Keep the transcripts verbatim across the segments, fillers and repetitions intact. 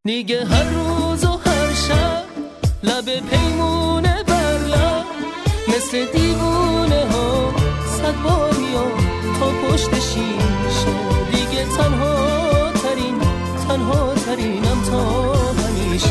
دیگه هر روز و هر شب لب پیمونه بر لب مثل دیوونه ها صد بار میام تا پشت شیشه. دیگه تنها ترین تنها ترینم تا همیشه.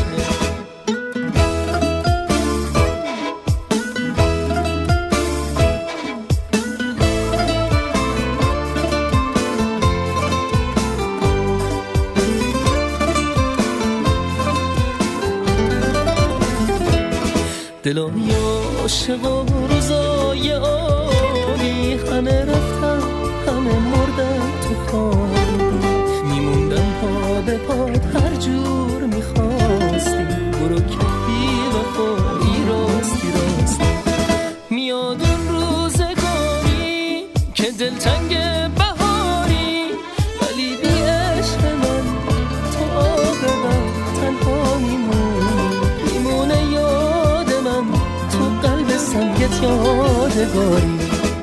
دلای عاشق و روزای عالی همه رفتن همه مردن تو خالی. میموندن پا به پاد هر جور میخواستی. برو که بی وفایی راستی راستی. میاد اون روزگاری که دلتنگ بهاری ولی بی عشق من تو آب من تنها میمونی. میمونه یاد من تو قلب سنگت یادگاری.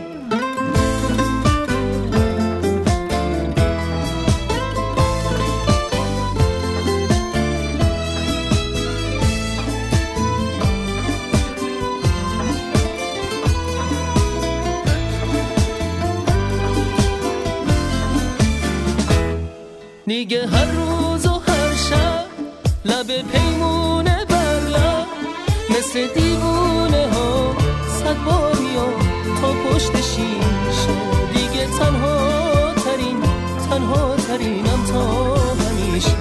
دیگه هر روز و هر شب لب پیمونه بر لب مثل دیوونه ها صد بار میام تا پشت شیشه. دیگه تنها ترین تنها ترینم تا همیشه.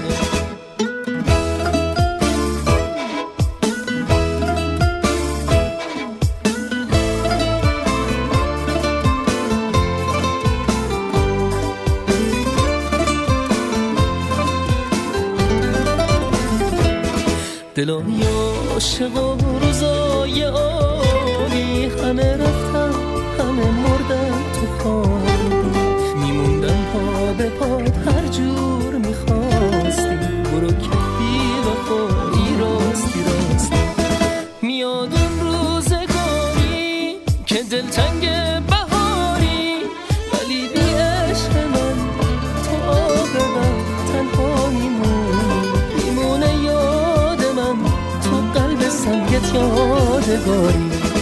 دلای عاشق و روزای عالی همه رفتن همه مردن تو خالی. میموندن پا به پاد هر جور میخواستی. برو که بی وفایی راستی راستی. میاد اون روزگاری که دلتنگ بهاری ولی بی عشق من تو آب من تنها میمونی. میمونه یاد من تو قلب سنگت یادگاری.